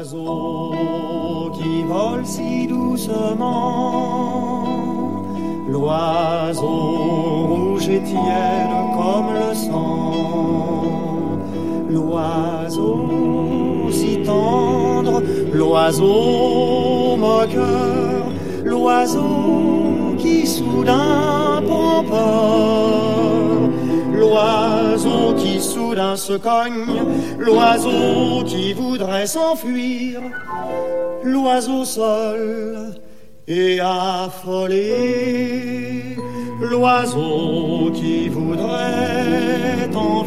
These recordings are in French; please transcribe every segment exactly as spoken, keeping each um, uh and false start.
L'oiseau qui vole si doucement, l'oiseau rouge et tiède comme le sang, l'oiseau si tendre, l'oiseau moqueur, l'oiseau qui soudain prend peur, l'oiseau qui soudain se cogne, l'oiseau qui voudrait s'enfuir, l'oiseau seul et affolé, l'oiseau qui voudrait en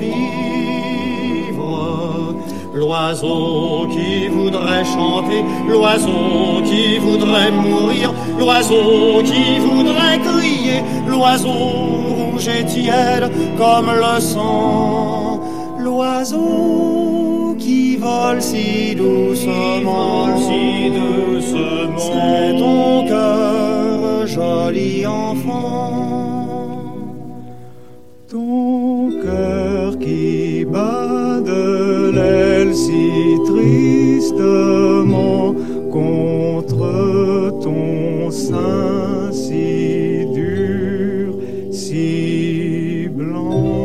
vivre, l'oiseau qui voudrait chanter, l'oiseau qui voudrait mourir, l'oiseau qui voudrait crier, l'oiseau rouge et tiède comme le sang, l'oiseau qui vole si doucement, si doucement. C'est ton cœur, joli enfant, ton cœur qui bat de l'aile si tristement contre ton sein si dur, si blanc.